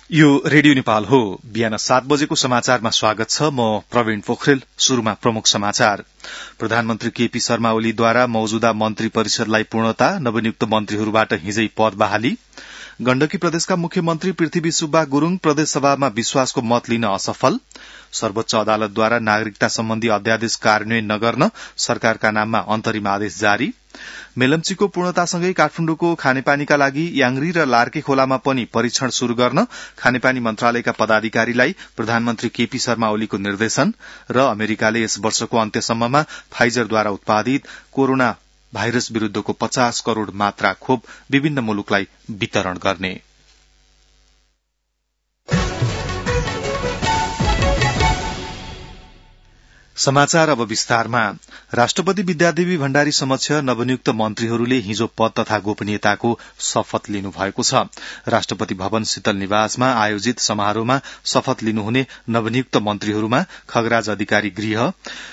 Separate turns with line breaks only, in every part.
यो रेडियो नेपाल हो। बिहान 7 बजेको समाचारमा स्वागत छ। म प्रवीण पोखरेल। शुरूमा प्रमुख समाचार। प्रधानमन्त्री केपी शर्मा ओलीद्वारा मौजूदा मन्त्री परिषदलाई पूर्णता, नवनियुक्त मन्त्रीहरूबाट हिजै पद बहाली। गण्डकी प्रदेशका मुख्यमन्त्री पृथ्वी सुब्बा गुरूङ प्रदेशसभामा विश्वासको मत लिन असफल। सर्वोच्च अदालतद्वारा नागरिकता सम्बन्धी अध्यादेश कार्यान्वयन नगर्न सरकारका नाममा अन्तरिम आदेश जारी। मेलम्चीको पूर्णतासँगै काठमाडौँको खानेपानीका लागि याङरी र लार्के खोलामा पनि परीक्षण शुरू गर्न खानेपानी मन्त्रालयका पदाधिकारीलाई प्रधानमन्त्री केपी शर्मा ओलीको निर्देशन। र अमेरिकाले यस वर्षको अन्त्यसम्ममा फाइजरद्वारा उत्पादित कोरोना भाइरस विरूद्धको 50 करोड़ मात्रा खोप विभिन्न मुलुकलाई वितरण गर्ने। समाचार अब विस्तारमा। राष्ट्रपति विद्यादेवी भण्डारी समक्ष नवनियुक्त मन्त्रीहरूले हिजो पद तथा गोपनीयताको शपथ लिनुभएको छ। राष्ट्रपति भवन शीतल निवासमा आयोजित समारोहमा शपथ लिनुहुने नवनियुक्त मन्त्रीहरूमा खगराज अधिकारी गृह,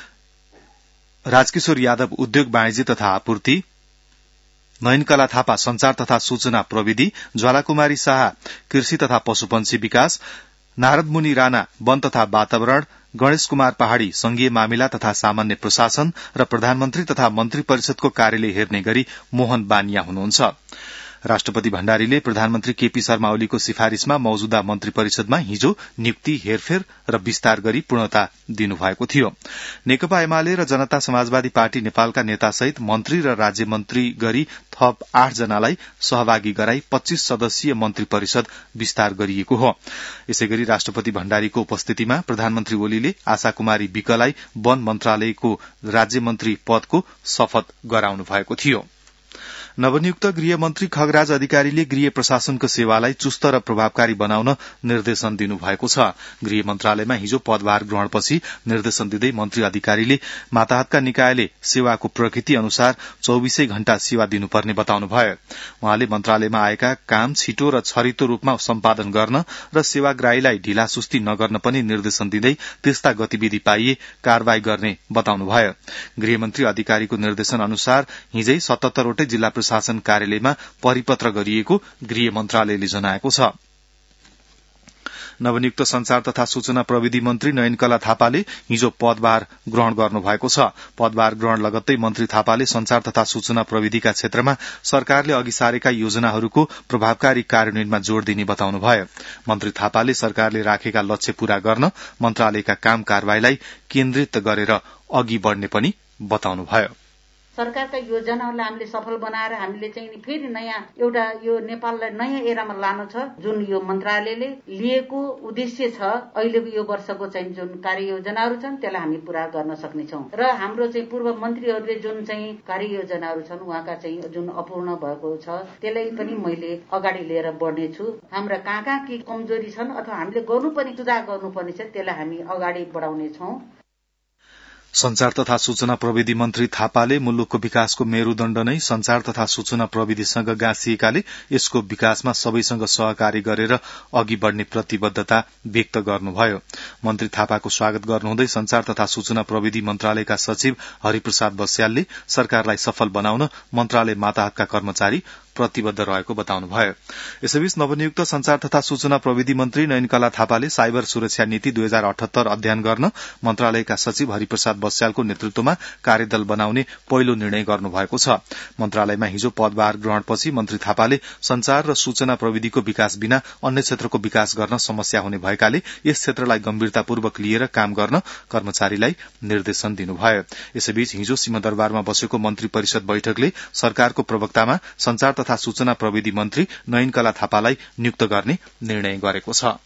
राजकिशोर यादव उद्योग वाणिज्य तथा आपूर्ति, नयनकला थापा संचार तथा सूचना प्रविधि, ज्वालाकुमारी शाह कृषि तथा पशुपन्छी विकास, नारद मुनि राणा वन तथा वातावरण, गणेश कुमार पहाड़ी संघीय मामिला तथा सामान्य प्रशासन र प्रधानमन्त्री तथा मन्त्री परिषदको कार्यालय हेर्ने गरी मोहन बानिया हुनुहुन्छ। राष्ट्रपति भण्डारीले प्रधानमन्त्री केपी शर्मा ओलीको सिफारिशमा मौजूदा मन्त्री परिषदमा हिजो नियुक्ति, हेरफेर र विस्तार गरी पूर्णता दिनुभएको थियो। नेकपा एमाले र जनता समाजवादी पार्टी नेपालका नेतासहित मन्त्री र राज्य मन्त्री गरी थप 8 जनालाई सहभागी गराई 25 सदस्यीय मन्त्री परिषद विस्तार गरिएको हो। यसैगरी राष्ट्रपति भण्डारीको उपस्थितिमा प्रधानमन्त्री ओलीले आशा कुमारी विकलाई वन मन्त्रालयको राज्य मन्त्री पदको शपथ गराउनु भएको थियो। नवनियुक्त गृहमन्त्री खगराज अधिकारीले गृह प्रशासनको सेवालाई चुस्त र प्रभावकारी बनाउन निर्देशन दिनुभएको छ। गृह मन्त्रालयमा हिजो पदभार ग्रहणपछि निर्देशन दिँदै मन्त्री अधिकारीले माताहतका निकायले सेवाको प्रकृति अनुसार 24 घण्टा सेवा दिनुपर्ने बताउनुभयो। उहाँले मन्त्रालयमा आएका काम छिटो र छरितो रूपमा सम्पादन गर्न र सेवाग्राहीलाई ढिलासुस्ती नगर्न पनि निर्देशन दिँदै त्यस्ता गतिविधि पाइए कारवाही गर्ने बताउनुभयो। गृहमन्त्री अधिकारीको निर्देशन अनुसार हिजै 77 वटै जिल्ला प्रशासन कार्यालयमा परिपत्र गरिएको गृह मन्त्रालयले जनाएको छ। नवनियुक्त संचार तथा सूचना प्रविधि मन्त्री नयनकला थापाले हिजो पदभार ग्रहण गर्नुभएको छ। पदभार ग्रहण लगत्तै मन्त्री थापाले संचार तथा सूचना प्रविधिका क्षेत्रमा सरकारले अघि सारेका योजनाहरूको प्रभावकारी कार्यान्वयनमा जोड़ दिने बताउनुभयो। मन्त्री थापाले सरकारले राखेका लक्ष्य पूरा गर्न मन्त्रालयका काम कारवाहीलाई केन्द्रित गरेर अघि बढ़ने पनि बताउनुभयो।
सरकारका योजनाहरूलाई हामीले सफल बनाएर हामीले चाहिँ फेरि नयाँ एउटा यो नेपाललाई नयाँ एरामा लानु छ। जुन यो मन्त्रालयले लिएको उद्देश्य छ, अहिलेको यो वर्षको चाहिँ जुन कार्ययोजनाहरू छन् त्यसलाई हामी पूरा गर्न सक्नेछौँ। र हाम्रो चाहिँ पूर्व मन्त्रीहरूले जुन चाहिँ कार्ययोजनाहरू छन् उहाँका चाहिँ जुन अपूर्ण भएको छ त्यसलाई पनि मैले अगाडि लिएर बढ्नेछु। हाम्रा कहाँ के कमजोरी छन् अथवा हामीले गर्नुपर्ने सुधार गर्नुपर्ने छ त्यसलाई हामी अगाडि बढाउनेछौँ।
संचार तथा सूचना प्रविधि मन्त्री थापाले मुलुकको विकासको मेरुदण्ड नै संचार तथा सूचना प्रविधिसँग गाँसिएकाले यसको विकासमा सबैसँग सहकारी गरेर अघि बढ़ने प्रतिबद्धता व्यक्त गर्नुभयो। मन्त्री थापाको स्वागत गर्नुहुँदै संचार तथा सूचना प्रविधि मन्त्रालयका सचिव हरिप्रसाद बस्यालले सरकारलाई सफल बनाउन मन्त्रालय माताहतका कर्मचारी प्रतिबद्ध रहेको बताउनुभयो। यसैबीच नवनियुक्त संचार तथा सूचना प्रविधि मन्त्री नयनकला थापाले साइबर सुरक्षा नीति 2078 अध्ययन गर्न मन्त्रालयका सचिव हरिप्रसाद बस्यालको नेतृत्वमा कार्यदल बनाउने पहिलो निर्णय गर्नुभएको छ। मन्त्रालयमा हिजो पदभार ग्रहणपछि मन्त्री थापाले संचार र सूचना प्रविधिको विकास बिना अन्य क्षेत्रको विकास गर्न समस्या हुने भएकाले यस क्षेत्रलाई गम्भीरतापूर्वक लिएर काम गर्न कर्मचारीलाई निर्देशन दिनुभयो। यसैबीच हिजो सिंहदरबारमा बसेको मन्त्री परिषद बैठकले सरकारको प्रवक्तामा संचार तथा सूचना प्रविधि मन्त्री नयनकला थापालाई नियुक्त गर्ने निर्णय गरेको छ।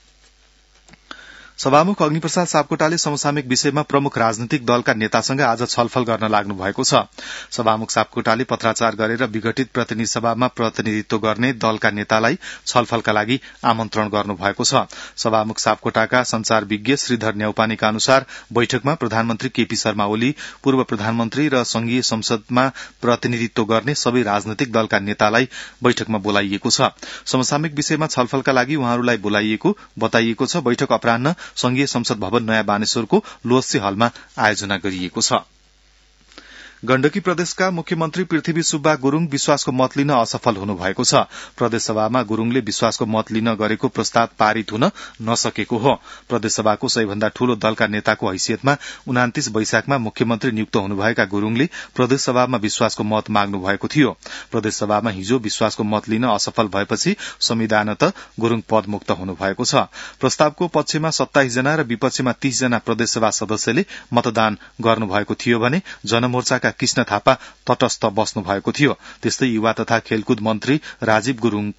सभामुख अग्निप्रसाद सापकोटाले समसामयिक विषयमा प्रमुख राजनीतिक दलका नेतासँग आज छलफल गर्न लाग्नु भएको छ। सभामुख सापकोटाले पत्राचार गरेर विघटित प्रतिनिधि सभामा प्रतिनिधित्व गर्ने दलका नेतालाई छलफलका लागि आमन्त्रण गर्नु भएको छ। सभामुख सापकोटाका संचार विज्ञ श्रीधर न्यौपानेका अनुसार बैठकमा प्रधानमन्त्री केपी शर्मा ओली, पूर्व प्रधानमन्त्री र संघीय संसदमा प्रतिनिधित्व गर्ने सबै राजनैतिक दलका नेतालाई बैठकमा बोलाइएको छ। समसामयिक विषयमा छलफलका लागि उहाँहरूलाई बोलाइएको बताइएको छ। बैठक अपराह्न संघीय संसद भवन नयाँ बानेश्वरको लोहस्य हलमा आयोजना गरिएको छ। गण्डकी प्रदेशका मुख्यमन्त्री पृथ्वी सुब्बा गुरूङ विश्वासको मत लिन असफल हुनुभएको छ। प्रदेशसभामा गुरूङले विश्वासको मत लिन गरेको प्रस्ताव पारित हुन नसकेको हो। प्रदेशसभाको सबैभन्दा ठूलो दलका नेताको हैसियतमा 29 वैशाखमा मुख्यमन्त्री नियुक्त हुनुभएका गुरूङले प्रदेशसभामा विश्वासको मत माग्नु भएको थियो। प्रदेशसभामा हिजो विश्वासको मत लिन असफल भएपछि संविधानतः गुरूङ पदमुक्त हुनुभएको छ। प्रस्तावको पक्षमा 27 जना र विपक्षमा 30 जना प्रदेशसभा सदस्यले मतदान गर्नुभएको थियो भने जनमोर्चाका कृष्ण थापा तटस्थ बस्नु भएको थियो। त्यस्तै युवा तथा खेलकुद मन्त्री राजीव गुरूङ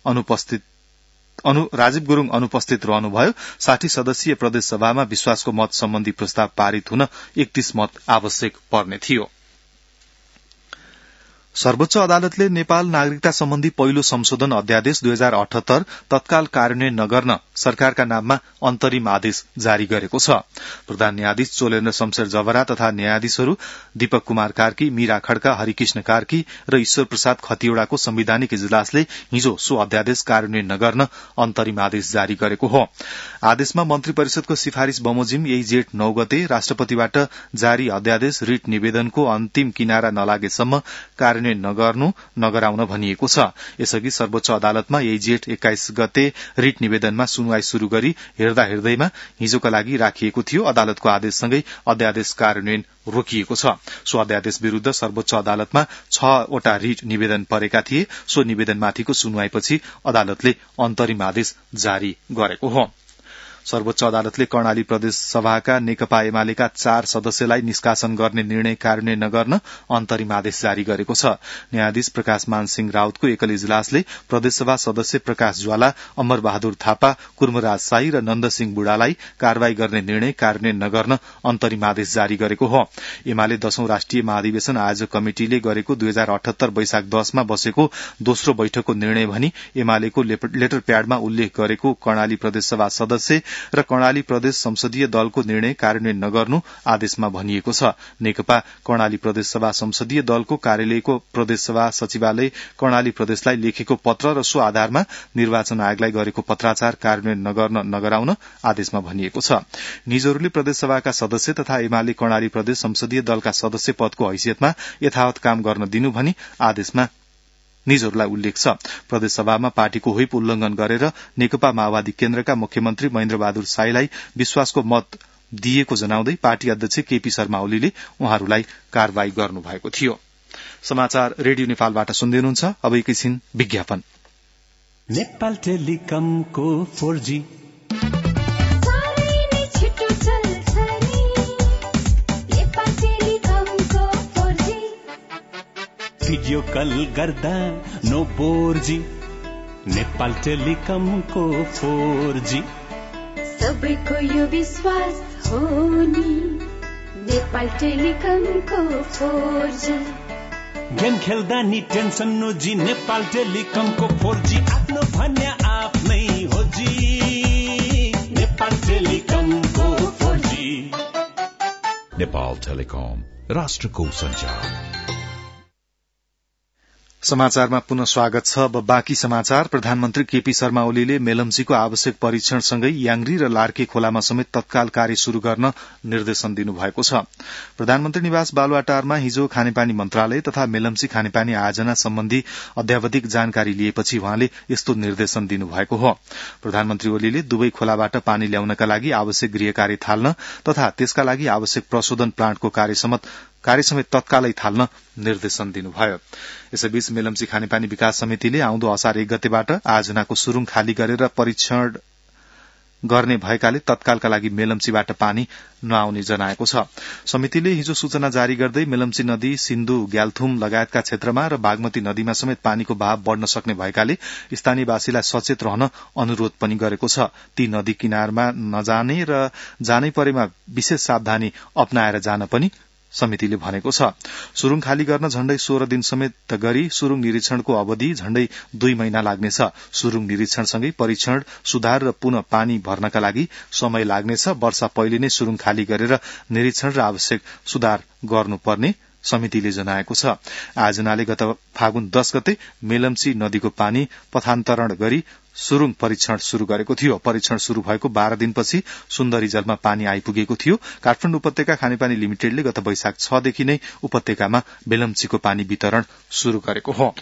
अनुपस्थित रहनुभयो। 60 सदस्यीय प्रदेशसभामा विश्वासको मत सम्बन्धी प्रस्ताव पारित हुन 31 मत आवश्यक पर्ने थियो। सर्वोच्च अदालतले नेपाल नागरिकता सम्बन्धी पहिलो संशोधन अध्यादेश 2078 तत्काल कार्यान्वयन नगर्न सरकारका नाममा अन्तरिम आदेश जारी गरेको छ। प्रधान न्यायाधीश चोलेन्द्र शमशेर जवरा तथा न्यायाधीशहरू दीपक कुमार कार्की, मीरा खड्का, हरिकृष्ण कार्की र ईश्वर प्रसाद खतिवड़ाको संवैधानिक इजलासले हिजो सो अध्यादेश कार्यान्वयन नगर्न अन्तरिम आदेश जारी गरेको हो। आदेशमा मन्त्री परिषदको सिफारिश बमोजिम यही जेठ 9 गते राष्ट्रपतिबाट जारी अध्यादेश रिट निवेदनको अन्तिम किनारा नलागेसम्म कार्यान्वयन नगराउन भनिएको छ। यसअघि सर्वोच्च अदालतमा यही जेठ 21 गते रिट निवेदनमा सुनवाई शुरू गरी हेर्दैमा हिजोका लागि राखिएको थियो। अदालतको आदेशसँगै अध्यादेश कार्यान्वयन रोकिएको छ। सो अध्यादेश विरूद्ध सर्वोच्च अदालतमा 6 वटा रिट निवेदन परेका थिए। सो निवेदनमाथिको सुनवाईपछि अदालतले अन्तरिम आदेश जारी गरेको हो। सर्वोच्च अदालतले कर्णाली प्रदेश सभाका नेकपा एमालेका 4 सदस्यलाई निष्कासन गर्ने निर्णय कार्यान्वयन नगर्न अन्तरिम आदेश जारी गरेको छ। न्यायाधीश प्रकाश मान सिंह राउतको एकल इजलासले प्रदेशसभा सदस्य प्रकाश ज्वाला, अमर बहादुर थापा, कुर्मराज साई र नन्दसिंह बुढालाई कारवाही गर्ने निर्णय कार्यान्वयन नगर्न अन्तरिम आदेश जारी गरेको हो। एमाले 10औं राष्ट्रिय महाधिवेशन आयोजक कमिटिले गरेको 2078 वैशाख 10 मा बसेको दोस्रो बैठकको निर्णय भनी एमालेको लेटर प्याडमा उल्लेख गरेको कर्णाली प्रदेशसभा सदस्य र कर्णाली प्रदेश संसदीय दलको निर्णय कार्यान्वयन नगर्नु आदेशमा भनिएको छ। नेकपा कर्णाली प्रदेशसभा संसदीय दलको कार्यालयको प्रदेशसभा सचिवालय कर्णाली प्रदेशलाई लेखेको पत्र र सो आधारमा निर्वाचन आयोगलाई गरेको पत्राचार कार्यान्वयन नगराउन आदेशमा भनिएको छ। निजहरूले प्रदेशसभाका सदस्य तथा एमाले कर्णाली प्रदेश संसदीय दलका सदस्य पदको हैसियतमा यथावत काम गर्न दिनु भनी आदेशमा निजहरूलाई उल्लेख छ। प्रदेशसभामा पार्टीको व्हिप उल्लंघन गरेर नेकपा माओवादी केन्द्रका मुख्यमन्त्री महेन्द्र बहादुर साईलाई विश्वासको मत दिएको जनाउँदै पार्टी अध्यक्ष केपी शर्मा ओलीले उहाँहरूलाई कारवाही गर्नुभएको थियो। समाचार रेडियो नेपालबाट सुन्दै हुनुहुन्छ। अब एकैछिन विज्ञापन।
नेपाल टेलिकमको 4G भिडियो कल गर्दा नो बोर्जी। नेपाल टेलिकमको 4G
सबैको यो विश्वास हो नि। नेपाल टेलिकमको 4G
गेम खेल्दा नि टेन्सन नो जी। नेपाल टेलिकमको 4G आफ्नो भन्या आफ्नै हो जी। नेपाल टेलिकमको 4G।
नेपाल टेलिकम राष्ट्रको सञ्चार।
समाचारमा पुनः स्वागत छ। अब बाँकी समाचार। प्रधानमन्त्री केपी शर्मा ओलीले मेलम्चीको आवश्यक परीक्षणसँगै याङ्री र लार्के खोलामा समेत तत्काल कार्य शुरू गर्न निर्देशन दिनुभएको छ। प्रधानमन्त्री निवास बालुवाटारमा हिजो खानेपानी मन्त्रालय तथा मेलम्ची खानेपानी आयोजना सम्बन्धी अध्यावधिक जानकारी लिएपछि उहाँले यस्तो निर्देशन दिनुभएको हो। प्रधानमन्त्री ओलीले दुवै खोलाबाट पानी ल्याउनका लागि आवश्यक गृह कार्य थाल्न तथा त्यसका लागि आवश्यक प्रशोधन प्लान्टको कार्य समेत तत्कालै थाल्न निर्देशन दिनुभयो। यसैबीच मेलम्ची खानेपानी विकास समितिले आउँदो असार 1 गतेबाट आयोजनाको सुरुङ खाली गरेर परीक्षण गर्ने भएकाले तत्कालका लागि मेलम्चीबाट पानी नआउने जनाएको छ। समितिले हिजो सूचना जारी गर्दै मेलम्ची नदी, सिन्धु, ग्याल्थुम लगायतका क्षेत्रमा र बागमती नदीमा समेत पानीको बहाव बढ़न सक्ने भएकाले स्थानीयवासीलाई सचेत रहन अनुरोध पनि गरेको छ। ती नदी किनारमा नजाने र जानै परेमा विशेष सावधानी अपनाएर जान पनि समितिले भनेको छ। सुरुङ खाली गर्न झण्डै 16 दिन समेत गरी सुरुङ निरीक्षणको अवधि झण्डै 2 महिना लाग्नेछ। सुरुङ निरीक्षणसँगै परीक्षण, सुधार र पुनः पानी भर्नका लागि समय लाग्नेछ। वर्षा पहिले नै सुरुङ खाली गरेर निरीक्षण र आवश्यक सुधार गर्नुपर्ने समितिले जनाएको छ। आयोजनाले गत फागुन 10 गते मेलम्ची नदीको पानी पथान्तरण गरी सुरुङ परीक्षण शुरू गरेको थियो। परीक्षण शुरू भएको 12 दिनपछि सुन्दरी जलमा पानी आइपुगेको थियो। काठमाडौँ उपत्यका खानेपानी लिमिटेडले गत वैशाख 6 देखि नै उपत्यकामा मेलम्चीको पानी वितरण शुरू गरेको हो।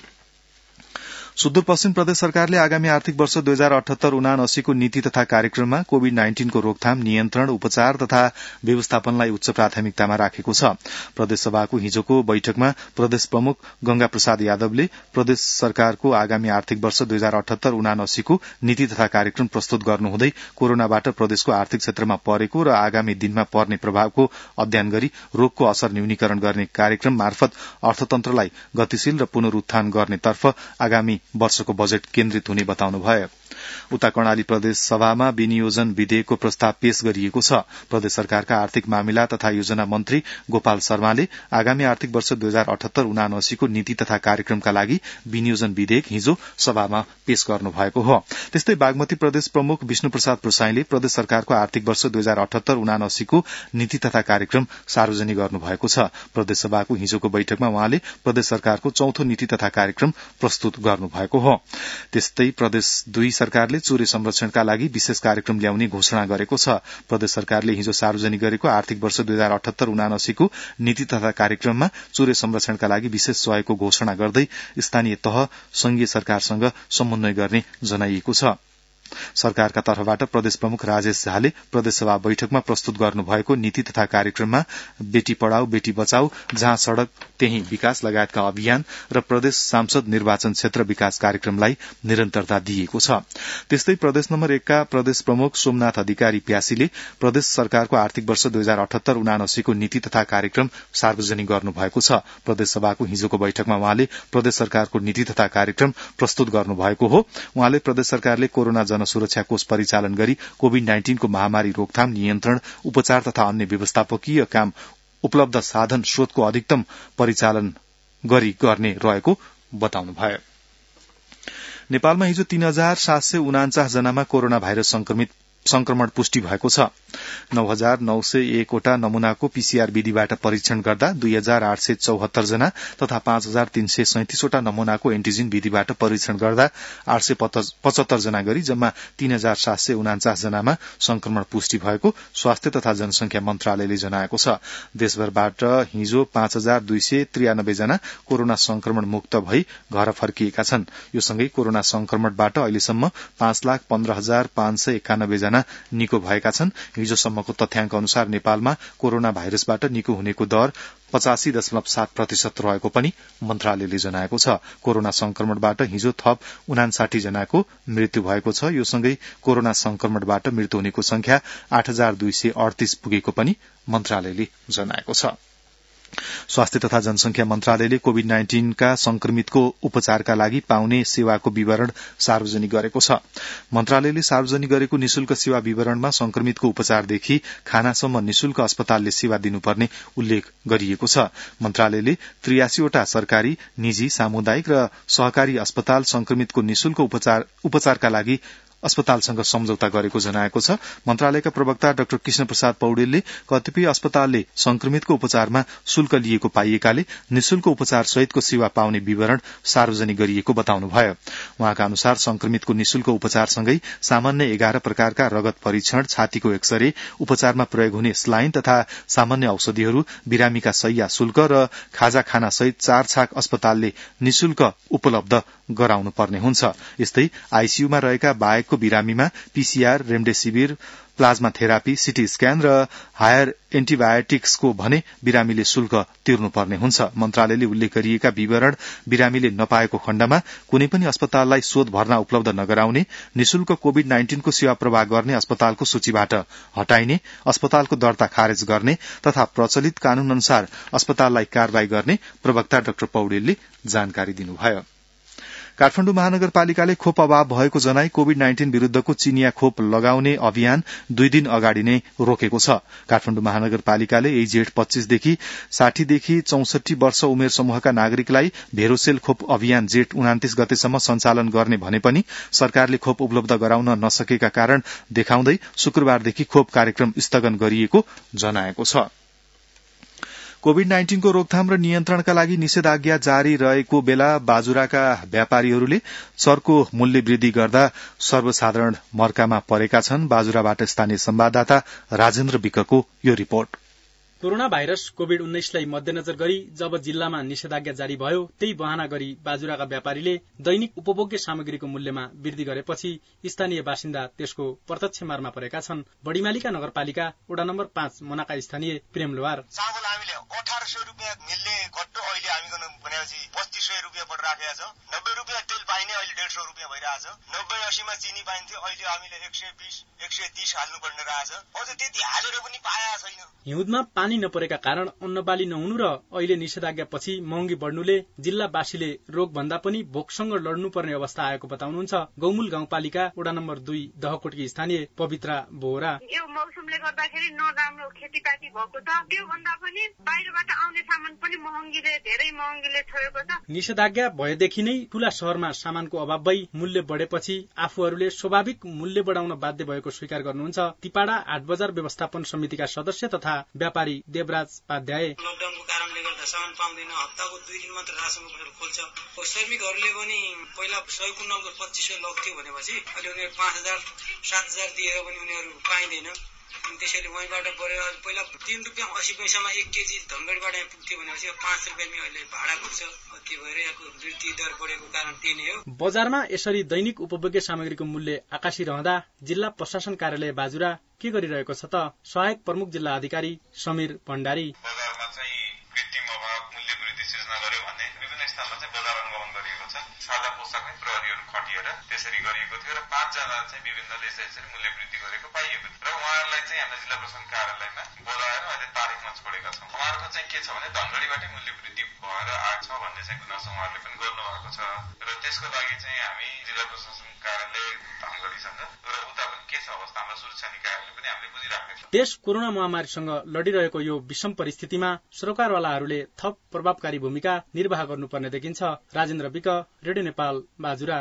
सुदूरपश्चिम प्रदेश सरकारले आगामी आर्थिक वर्ष 2078-79 को नीति तथा कार्यक्रममा कोविड-19 को रोकथाम, नियन्त्रण, उपचार तथा व्यवस्थापनलाई उच्च प्राथमिकतामा राखेको छ। प्रदेशसभाको हिजोको बैठकमा प्रदेश प्रमुख गंगा प्रसाद यादवले प्रदेश सरकारको आगामी आर्थिक वर्ष 2078-79 को नीति तथा कार्यक्रम प्रस्तुत गर्नुहुँदै कोरोनाबाट प्रदेशको आर्थिक क्षेत्रमा परेको र आगामी दिनमा पर्ने प्रभावको अध्ययन गरी रोगको असर न्यूनीकरण गर्ने कार्यक्रम मार्फत अर्थतन्त्रलाई गतिशील र पुनरुत्थान गर्नेतर्फ आगामी वर्षको बजेट केन्द्रित हुने बताउनुभयो। उता कर्णाली प्रदेश सभामा विनियोजन विधेयकको प्रस्ताव पेश गरिएको छ। प्रदेश सरकारका आर्थिक मामिला तथा योजना मन्त्री गोपाल शर्माले आगामी आर्थिक वर्ष 2078-79 को नीति तथा कार्यक्रमका लागि विनियोजन विधेयक हिजो सभामा पेश गर्नुभएको हो। त्यस्तै बागमती प्रदेश प्रमुख विष्णु प्रसाद प्रसाईले प्रदेश सरकारको आर्थिक वर्ष 2078-79 को नीति तथा कार्यक्रम सार्वजनिक गर्नुभएको छ। प्रदेश सभाको हिजोको बैठकमा उहाँले प्रदेश सरकारको चौथो नीति तथा कार्यक्रम प्रस्तुत गर्नुभएको हो। त्यस्तै प्रदेश 2 सरकारले चुरे संरक्षणका लागि विशेष कार्यक्रम ल्याउने घोषणा गरेको छ। प्रदेश सरकारले हिजो सार्वजनिक गरेको आर्थिक वर्ष 2078-79 को नीति तथा कार्यक्रममा चुरे संरक्षणका लागि विशेष सहयोगको घोषणा गर्दै स्थानीय तह संघीय सरकारसँग समन्वय गर्ने जनाइएको छ। सरकारका तर्फबाट प्रदेश प्रमुख राजेश झाले प्रदेशसभा बैठकमा प्रस्तुत गर्नुभएको नीति तथा कार्यक्रममा बेटी पढ़ाऊ बेटी बचाऊ, जहाँ सड़क त्यही विकास लगायतका अभियान र प्रदेश सांसद निर्वाचन क्षेत्र विकास कार्यक्रमलाई निरन्तरता दिइएको छ। त्यस्तै प्रदेश नम्बर 1 का प्रदेश प्रमुख सोमनाथ अधिकारी प्यासीले प्रदेश सरकारको आर्थिक वर्ष 2078-79 को नीति तथा कार्यक्रम सार्वजनिक गर्नुभएको छ। प्रदेशसभाको हिजोको बैठकमा उहाँले प्रदेश सरकारको नीति तथा कार्यक्रम प्रस्तुत गर्नुभएको हो। उहाँले प्रदेश सरकारले कोरोना सुरक्षा कोष परिचालन गरी कोविड-19 को महामारी रोकथाम, नियन्त्रण, उपचार तथा अन्य व्यवस्थापकीय काम उपलब्ध साधन स्रोतको अधिकतम परिचालन गरी गर्ने रहेको बताउनुभयो। नेपालमा हिजो 3749 जनामा कोरोना भाइरस संक्रमण पुष्टि भएको छ। 9901 वटा नमूनाको पीसीआर विधिबाट परीक्षण गर्दा 2874 जना तथा 5337 वटा नमूनाको एन्टिजेन विधिबाट परीक्षण गर्दा 875 जना गरी जम्मा 3749 जनामा संक्रमण पुष्टि भएको स्वास्थ्य तथा जनसंख्या मन्त्रालयले जनाएको छ। देशभरबाट हिजो 5293 जना कोरोना संक्रमण मुक्त भई घर फर्किएका छन्। यो सँगै कोरोना संक्रमणबाट अहिलेसम्म 5,15,591 जना निको भएका छन्। हिजोसम्मको तथ्याङ्क अनुसार नेपालमा कोरोना भाइरसबाट निको हुनेको दर 85.7% रहेको पनि मन्त्रालयले जनाएको छ। कोरोना संक्रमणबाट हिजो थप 59 जनाको मृत्यु भएको छ। यो सँगै कोरोना संक्रमणबाट मृत्यु हुनेको संख्या 8238 पुगेको पनि मन्त्रालयले जनाएको छ। स्वास्थ्य तथा जनसंख्या मन्त्रालयले कोविड-19 का संक्रमितको उपचारका लागि पाउने सेवाको विवरण सार्वजनिक गरेको छ। मन्त्रालयले सार्वजनिक गरेको निशुल्क सेवा विवरणमा संक्रमितको उपचारदेखि खानासम्म निशुल्क अस्पतालले सेवा दिनुपर्ने उल्लेख गरिएको छ। मन्त्रालयले 83 वटा सरकारी, निजी, सामुदायिक र सहकारी अस्पताल संक्रमितको निशुल्क उपचारका लागि अस्पतालसँग सम्झौता गरेको जनाएको छ। मन्त्रालयका प्रवक्ता डाक्टर कृष्ण प्रसाद पौडेलले कतिपय अस्पतालले संक्रमितको उपचारमा शुल्क लिएको पाइएकाले निशुल्क उपचार सहितको सेवा पाउने विवरण सार्वजनिक गरिएको बताउनुभयो। उहाँका अनुसार संक्रमितको निशुल्क उपचारसँगै सामान्य 11 प्रकारका रगत परीक्षण, छातीको एक्सरे, उपचारमा प्रयोग हुने स्लाइन तथा सामान्य औषधिहरू, बिरामीका शय्या शुल्क र खाजा खाना सहित 4 छाक अस्पतालले निशुल्क उपलब्ध गराउनु पर्ने हुन्छ। यस्तै आईसीयूमा रहेका बाहेकको बिरामीमा PCR, remdesivir, plasma therapy, CT scan र हायर एन्टिबायोटिक्सको भने बिरामीले शुल्क तिर्नुपर्ने हुन्छ। मन्त्रालयले उल्लेख गरिएका विवरण बिरामीले नपाएको खण्डमा कुनै पनि अस्पताललाई शोध भर्ना उपलब्ध नगराउने, निशुल्क कोविड-19 को सेवा प्रवाह गर्ने अस्पतालको सूचीबाट हटाइने, अस्पतालको दर्ता खारेज गर्ने तथा प्रचलित कानून अनुसार अस्पताललाई कारवाही गर्ने प्रवक्ता डाक्टर पौडेलले जानकारी दिनुभयो। काठमाडौँ महानगरपालिकाले खोप अभाव भएको जनाई कोविड-19 विरूद्धको चिनिया खोप लगाउने अभियान 2 दिन अगाडि नै रोकेको छ। काठमाडौँ महानगरपालिकाले यही जेठ 25 देखि 60 देखि 64 वर्ष उमेर समूहका नागरिकलाई भेरोसेल खोप अभियान जेठ 29 गतेसम्म सञ्चालन गर्ने भने पनि सरकारले खोप उपलब्ध गराउन नसकेका कारण देखाउँदै शुक्रबारदेखि खोप कार्यक्रम स्थगन गरिएको जनाएको छ। कोभिड-19 को रोकथाम र नियन्त्रणका लागि निषेधाज्ञा जारी रहेको बेला बाजुराका व्यापारीहरूले चर्को मूल्य वृद्धि गर्दा सर्वसाधारण मर्कामा परेका छन्। बाजुराबाट स्थानीय संवाददाता राजेन्द्र विकको यो रिपोर्ट।
कोरोना भाइरस कोभिड-19 लाई मध्यनजर गरी जब जिल्लामा निषेधाज्ञा जारी भयो त्यही बहाना गरी बाजुराका व्यापारीले दैनिक उपभोग्य सामग्रीको मूल्यमा वृद्धि गरेपछि स्थानीय बासिन्दा त्यसको प्रत्यक्ष मारमा परेका छन्। बढीमालिका नगरपालिका वडा नम्बर 5 मनाका स्थानीय प्रेम लोहार
चामल हामीले 1800 रुपैयाँ मिल्ने घट्टो अहिले हामीको भनेपछि 3500 रुपैयाँ पर राखेका छ। 90 रुपैयाँ तेल पाइने अहिले 150 रुपैयाँ भइरहेछ। 90-80 मा चिनी पाइन्थ्यो अहिले हामीले 120 130 हाल्नु पर्ने रहेछ। अझ त्यति हालेर पनि पाएका छैन।
हिउँदमा पानी नपरेका कारण अन्नबाली नहुनु र अहिले निषेधाज्ञापछि महँगी बढ्नुले जिल्लावासीले रोग भन्दा पनि भोकसँग लड्नुपर्ने अवस्था आएको बताउनुहुन्छ गौमूल गाउँपालिका वडा नम्बर 2 दहकोटकी स्थानीय पवित्रा बोहरा।
यो मौसमले गर्दाखेरि नराम्रो खेतीपाती भएको छ। त्यो भन्दा पनि बाहिरबाट आउने सामान पनि धेरै महँगीले छोएको छ।
निषेधाज्ञा भएदेखि नै ठूला शहरमा सामानको अभाव भई मूल्य बढेपछि आफूहरूले स्वाभाविक मूल्य बढाउन बाध्य भएको स्वीकार गर्नुहुन्छ तिपाडा हाट बजार व्यवस्थापन समितिका सदस्य तथा व्यापारी देवराज पाध्याय।
लकडाउनको कारणले गर्दा सामान पाउँदैन। हप्ताको 2 दिन मात्र रासन पसल खोल्छ। श्रमिकहरूले पनि पहिला 100 कुइन्टलको 2500 लग्थ्यो भनेपछि अहिले उनीहरू 5000 7000 दिएर पनि उनीहरू पाइँदैन। त्यसैले वहीँबाट बढेर पहिला 3 रुपियाँ 80 पैसामा 1 केजी धनगढीबाट यहाँ पुग्थ्यो भनेपछि 5 रुपियाँमा अहिले भाडा पुग्छ। त्यो भएर यहाँको वृद्धि दर बढेको कारण त्यही नै हो। बजारमा
यसरी दैनिक उपभोग्य सामग्रीको मूल्य आकाशी रहँदा जिल्ला प्रशासन कार्यालय बाजुरा के गरिरहेको छ त सहायक प्रमुख जिल्ला अधिकारी समीर भण्डारी।
बजारमा चाहिँ कृत्रिम अभाव मूल्य वृद्धि सृजना गर्यो भने विभिन्न स्थानमा चाहिँ बजार अनुगमन गरिएको छ। सादा पोसाकमै प्रहरीहरू खटिएर त्यसरी गरिएको थियो र 5 जना चाहिँ विभिन्नले यसरी मूल्य वृद्धि गरेको पाइएको थियो र उहाँहरूलाई चाहिँ हाम्रो जिल्ला प्रशासन कार्यालयमा बोलाएर अहिले तारिखमा छोडेका छौँ। उहाँहरूको चाहिँ के छ भने धनगढीबाटै मूल्य वृद्धि भएर आएको छ भन्ने चाहिँ गुनासो उहाँहरूले पनि गर्नु भएको छ र त्यसको लागि चाहिँ हामी जिल्ला प्रशासन कार्यालय धनगढीसँग र उता पनि के छ अवस्था हाम्रो सुरक्षा निकायहरूले पनि हामीले बुझिराखेका छौँ।
देश कोरोना महामारीसँग लडिरहेको यो विषम परिस्थितिमा सरकारवालाहरूले थप प्रभावकारी भूमिका निर्वाह गर्नुपर्ने देखिन्छ। राजेन्द्र विक, रेडियो नेपाल, बाजुरा।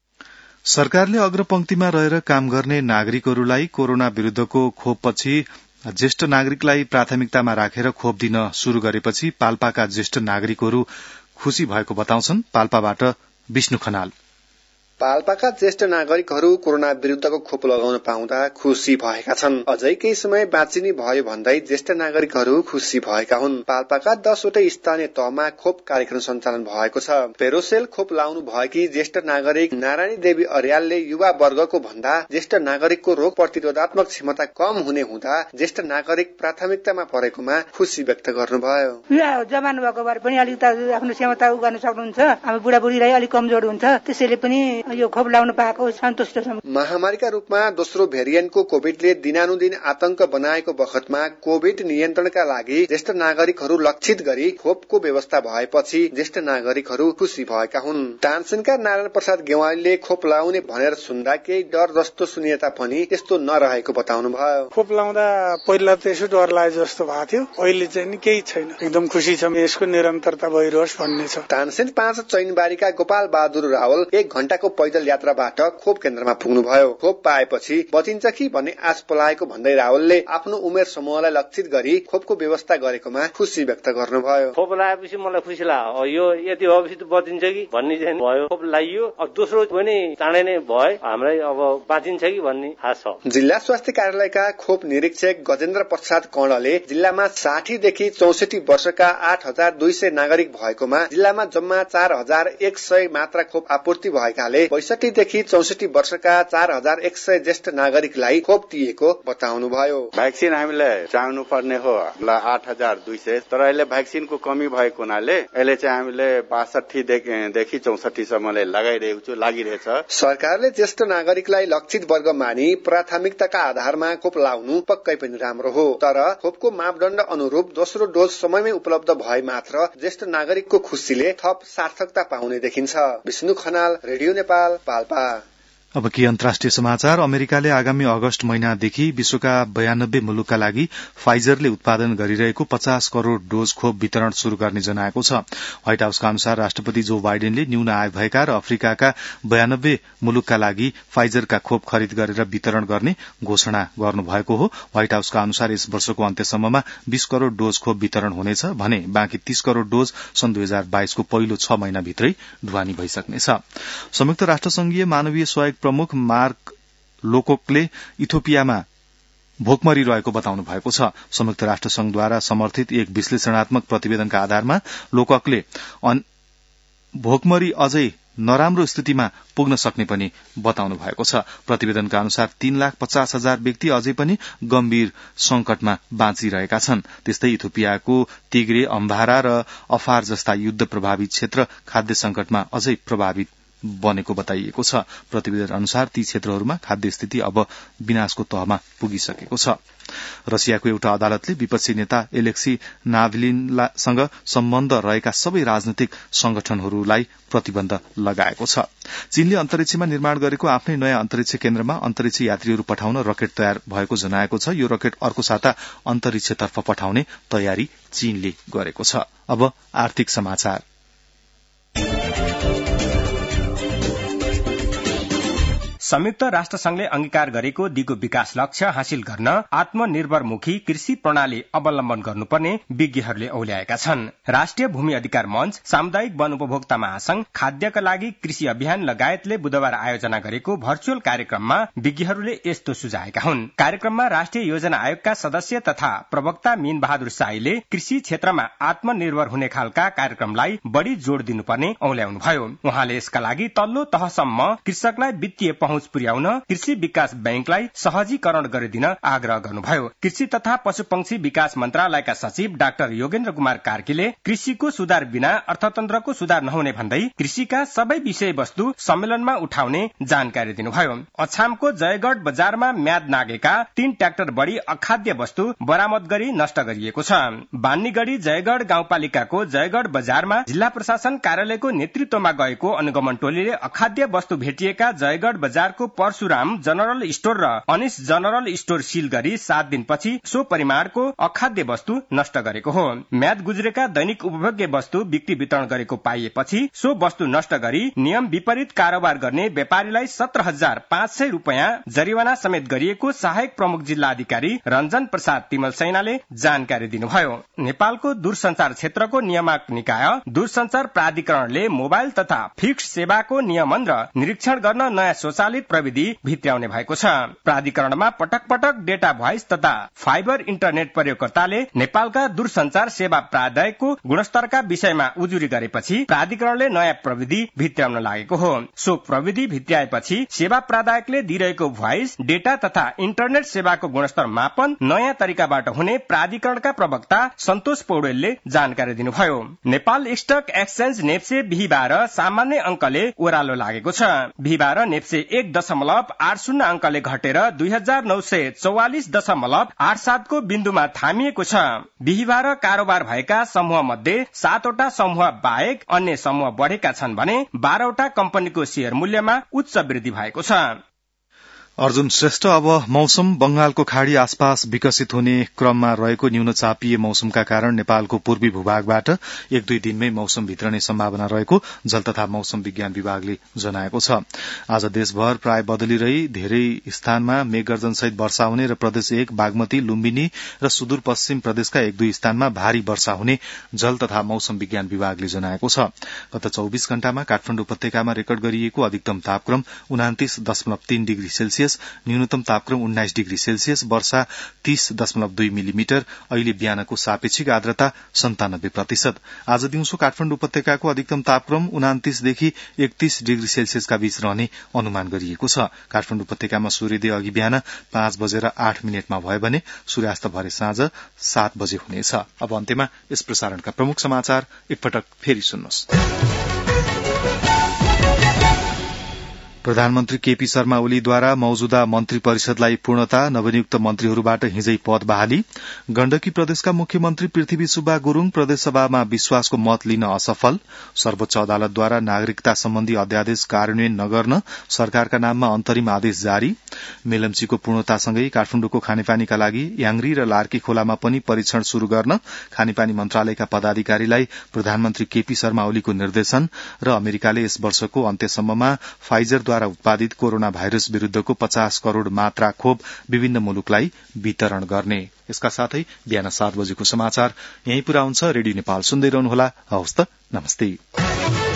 सरकारले अग्रपंक्तिमा रहेर काम गर्ने नागरिकहरूलाई कोरोना विरूद्धको खोपपछि ज्येष्ठ नागरिकलाई प्राथमिकतामा राखेर खोप दिन शुरू गरेपछि पाल्पाका ज्येष्ठ नागरिकहरू खुशी भएको बताउँछन् पाल्पाबाट विष्णु खनाल।
पाल्पाका ज्येष्ठ नागरिकहरू कोरोना विरूद्धको खोप लगाउन पाउँदा खुशी भएका छन्। अझै केही समय बाँचिने भयो भन्दै ज्येष्ठ नागरिकहरू खुशी भएका हुन्। पाल्पाका 10वटै स्थानीय तहमा खोप कार्यक्रम सञ्चालन भएको छ। पेरोसेल खोप लाउनु भएकी ज्येष्ठ नागरिक नारायणी देवी अर्यालले युवा वर्गको भन्दा ज्येष्ठ नागरिकको रोग प्रतिरोधात्मक क्षमता कम हुने हुँदा ज्येष्ठ नागरिक प्राथमिकतामा परेकोमा खुशी व्यक्त गर्नुभयो।
जवान भएको भएर पनि अलिक आफ्नो क्षमता उगाउन सक्नुहुन्छ। अब बुढाबुढीलाई अलिक कमजोर हुन्छ, त्यसैले पनि यो खोप लाउन पाएको सन्तुष्ट छौं।
महामारीका रूपमा दोस्रो भेरिएन्टको कोभिडले दिनानुदिन आतंक बनाएको बखतमा कोभिड नियन्त्रणका लागि ज्येष्ठ नागरिकहरू लक्षित गरी खोपको व्यवस्था भएपछि ज्येष्ठ नागरिकहरू खुशी भएका हुन्। टान्सनका नारायण प्रसाद गेवालीले खोप लाउने भनेर सुन्दा केही डर जस्तो सुनिए तापनि त्यस्तो नरहेको बताउनु भयो।
खोप लाउँदा पहिला त यसो डर लाग्यो जस्तो भएको थियो, अहिले चाहिँ केही छैन। एकदम खुशी छौं, यसको निरन्तरता भइरहोस् भन्ने छ।
टान्सन 5 चैनबारीका गोपाल बहादुर रावल 1 घण्टाको पैदल यात्राबाट खोप केन्द्रमा पुग्नुभयो। खोप पाएपछि बचिन्छ कि भन्ने आश पलाएको भन्दै रावलले आफ्नो उमेर समूहलाई लक्षित गरी खोपको व्यवस्था गरेकोमा खुशी व्यक्त गर्नुभयो।
खोप लगाएपछि मलाई खुसी लाग्यो, यो यति भएपछि त बचिन्छ कि भन्ने चाहिँ भयो। खोप लगाइयो, दोस्रो पनि चाँडै नै भयो, हामीलाई अब बाँचिन्छ कि भन्ने आश छ।
जिल्ला स्वास्थ्य कार्यालयका खोप निरीक्षक गजेन्द्र प्रसाद कर्णले जिल्लामा 60 देखि 64 वर्षका 8200 नागरिक भएकोमा जिल्लामा जम्मा 4100 मात्रा खोप आपूर्ति भएकाले 65 देखि 64 वर्षका 4100 ज्येष्ठ नागरिकलाई खोप दिएको बताउनुभयो।
भ्याक्सिन हामीले चाहनु पर्ने हो 8200, तर अहिले भ्याक्सिनको कमी भएको हुनाले अहिले चाहिँ हामीले 62 देखि 64 सम्मले लागिरहेछ।
सरकारले ज्येष्ठ नागरिकलाई लक्षित वर्ग मानी प्राथमिकताका आधारमा खोप लाउनु पक्कै पनि राम्रो हो, तर खोपको मापदण्ड अनुरूप दोस्रो डोज समयमै उपलब्ध भए मात्र ज्येष्ठ नागरिकको खुशीले थप सार्थकता पाउने देखिन्छ। विष्णु खनाल, रेडियो नेपाल, पाल्पा।
अब के अन्तर्राष्ट्रिय समाचार। अमेरिकाले आगामी अगस्त महिनादेखि विश्वका 92 मुलुकका लागि फाइजरले उत्पादन गरिरहेको 50 करोड़ डोज खोप वितरण शुरू गर्ने जनाएको छ। व्हाइट हाउसका अनुसार राष्ट्रपति जो बाइडेनले न्यून आय भएका र अफ्रिकाका 92 मुलुकका लागि फाइजरका खोप खरिद गरेर वितरण गर्ने घोषणा गर्नुभएको हो। व्हाइट हाउसका अनुसार यस वर्षको अन्त्यसम्ममा 20 करोड़ डोज खोप वितरण हुनेछ भने बाँकी 30 करोड़ डोज सन् 2022 को पहिलो 6 महिनाभित्रै ढुवानी भइसक्नेछ। संयुक्त राष्ट्रसंघीय मानवीय सहयोग प्रमुख मार्क लोकोकले इथियोपियामा भोकमरी रहेको बताउनु भएको छ। संयुक्त राष्ट्र संघद्वारा समर्थित एक विश्लेषणात्मक प्रतिवेदनका आधारमा लोकोकले भोकमरी अझै नराम्रो स्थितिमा पुग्न सक्ने पनि बताउनु भएको छ। प्रतिवेदनका अनुसार 3,50,000 व्यक्ति अझै पनि गम्भीर संकटमा बाँचिरहेका छन्। त्यस्तै इथियोपियाको तिग्रे, अम्बारा र अफार जस्ता युद्ध प्रभावित क्षेत्र खाद्य संकटमा अझै प्रभावित बनेको बताइएको छ। प्रतिवेदन अनुसार ती क्षेत्रहरूमा खाद्य स्थिति अब विनाशको तहमा पुगिसकेको छ। रसियाको एउटा अदालतले विपक्षी नेता एलेक्सी नाभलिनसँग सम्बन्ध रहेका सबै राजनैतिक संगठनहरूलाई प्रतिबन्ध लगाएको छ। चीनले अन्तरिक्षमा निर्माण गरेको आफ्नै नयाँ अन्तरिक्ष केन्द्रमा अन्तरिक्ष यात्रीहरू पठाउन रकेट तयार भएको जनाएको छ। यो रकेट अर्को साता अन्तरिक्षतर्फ पठाउने तयारी चीनले गरेको छ। अब आर्थिक समाचार।
संयुक्त राष्ट्र संघले अंगीकार गरेको दिगो विकास लक्ष्य हासिल गर्न आत्मनिर्भरमुखी कृषि प्रणाली अवलम्बन गर्नुपर्ने विज्ञहरूले औल्याएका छन्। राष्ट्रिय भूमि अधिकार मंच, सामुदायिक वन उपभोक्ता महासंघ, खाद्यका लागि कृषि अभियान लगायतले बुधबार आयोजना गरेको भर्चुअल कार्यक्रममा विज्ञहरूले यस्तो सुझाएका हुन्। कार्यक्रममा राष्ट्रिय योजना आयोगका सदस्य तथा प्रवक्ता मीन बहादुर शाहीले कृषि क्षेत्रमा आत्मनिर्भर हुने खालका कार्यक्रमलाई बढ़ी जोड़ दिनुपर्ने औल्याउनुभयो। उहाँले यसका लागि तल्लो तहसम्म कृषकलाई वित्तीय पहुँच पुर्याउन कृषि विकास बैंकलाई सहजीकरण गरिदिन आग्रह गर्नुभयो। कृषि तथा पशुपक्षी विकास मन्त्रालयका सचिव डाक्टर योगेन्द्र कुमार कार्कीले कृषिको सुधार बिना अर्थतन्त्रको सुधार नहुने भन्दै कृषिका सबै विषयवस्तु सम्मेलनमा उठाउने जानकारी दिनुभयो। अछामको जयगढ़ बजारमा म्याद नागेका 3 ट्र्याक्टर बढ़ी अखाद्य वस्तु बरामद गरी नष्ट गरिएको छ। बान्नीगढ़ी जयगढ़ गाउँपालिकाको जयगढ़ बजारमा जिल्ला प्रशासन कार्यालयको नेतृत्वमा गएको अनुगमन टोलीले अखाद्य वस्तु भेटिएका जयगढ़ बजारको परशुराम जनरल स्टोर र अनिस जनरल स्टोर सील गरी 7 दिनपछि सो परिमाणको अखाद्य वस्तु नष्ट गरेको हो। म्याद गुज्रेका दैनिक उपभोग्य वस्तु बिक्री वितरण गरेको पाइएपछि सो वस्तु नष्ट गरी नियम विपरीत कारोबार गर्ने व्यापारीलाई 17,500 रूपियाँ जरिवाना समेत गरिएको सहायक प्रमुख जिल्ला अधिकारी रञ्जन प्रसाद तिमल सैनाले जानकारी दिनुभयो। नेपालको दूरसञ्चार क्षेत्रको नियामक निकाय दूरसञ्चार प्राधिकरणले मोबाइल तथा फिक्स सेवाको नियमन र निरीक्षण गर्न नयाँ स्वचालित प्रविधि भित्र्याउने भएको छ। प्राधिकरणमा पटक पटक डेटा भोइस तथा फाइबर इन्टरनेट प्रयोगकर्ताले नेपालका दूरसञ्चार सेवा प्राधिकरणको गुणस्तरका विषयमा उजुरी गरेपछि प्राधिकरणले नयाँ प्रविधि भित्र्याउन लागेको हो। सो प्रविधि भित्र्याएपछि सेवा प्राधिकरणले दिइरहेको भोइस डेटा तथा इन्टरनेट सेवाको गुणस्तर मापन नयाँ तरिकाबाट हुने प्राधिकरणका प्रवक्ता सन्तोष पौडेलले जानकारी दिनुभयो। नेपाल स्टक एक्सचेन्ज नेप्से बिहीबार सामान्य अंकले ओह्रालो लागेको छ। बिहीबार नेप्से 1.80 अंकले घटेर 2944.87 को बिन्दुमा थामिएको छ। बिहीबार कारोबार भएका समूह मध्ये 7 वटा समूह बाहेक अन्य समूह बढ़ेका छन् भने 12 वटा कम्पनीको शेयर मूल्यमा उच्च वृद्धि भएको छ।
अर्जुन श्रेष्ठ। अब मौसम। बंगालको खाड़ी आसपास विकसित हुने क्रममा रहेको न्यूनचापीय मौसमका कारण नेपालको पूर्वी भूभागबाट 1-2 दिनमै मौसम भित्रने सम्भावना रहेको जल तथा मौसम विज्ञान विभागले जनाएको छ। आज देशभर प्राय बदली रही धेरै स्थानमा मेघगर्जनसहित वर्षा हुने र प्रदेश 1 बागमती, लुम्बिनी र सुदूरपश्चिम प्रदेशका 1-2 स्थानमा भारी वर्षा हुने जल तथा मौसम विज्ञान विभागले जनाएको छ। गत 24 घण्टामा काठमाडौँ उपत्यकामा रेकर्ड गरिएको अधिकतम तापक्रम 29.3 डिग्री सेल्सियस, न्यूनतम तापक्रम 19 डिग्री सेल्सियस, वर्षा 30.2 मिलिमिटर। अहिले बिहानको सापेक्षिक आर्द्रता 97%। आज दिउँसो काठमाडौँ उपत्यकाको अधिकतम तापक्रम 29 देखि 31 डिग्री सेल्सियसका बीच रहने अनुमान गरिएको छ। काठमाडौँ उपत्यकामा सूर्योदय अघि बिहान 5:08 भयो भने सूर्यास्त भरे साँझ 7 बजे हुनेछ। अब अन्त्यमा यस प्रसारणका प्रमुख समाचार एकपटक फेरि सुन्नुहोस्। प्रधानमन्त्री केपी शर्मा ओलीद्वारा मौजूदा मन्त्री परिषदलाई पूर्णता, नवनियुक्त मन्त्रीहरूबाट हिजै पद बहाली। गण्डकी प्रदेशका मुख्यमन्त्री पृथ्वी सुब्बा गुरूङ प्रदेशसभामा विश्वासको मत लिन असफल। सर्वोच्च अदालतद्वारा नागरिकता सम्बन्धी अध्यादेश कार्यान्वयन नगर्न सरकारका नाममा अन्तरिम आदेश जारी। मेलम्चीको पूर्णतासँगै काठमाडौँको खानेपानीका लागि याङ्री र लार्की खोलामा पनि परीक्षण शुरू गर्न खानेपानी मन्त्रालयका पदाधिकारीलाई प्रधानमन्त्री केपी शर्मा ओलीको निर्देशन। र अमेरिकाले यस वर्षको अन्त्यसम्ममा फाइजरद्वारा उत्पादित कोरोना भाइरस विरूद्धको 50 करोड़ मात्रा खोप विभिन्न मुलुकलाई वितरण गर्ने। यसका साथै बिहान 7 बजेको समाचार यही पूरा हुन्छ। रेडियो नेपाल सुन्दै रहनुहोला। हवस् त, नमस्ते।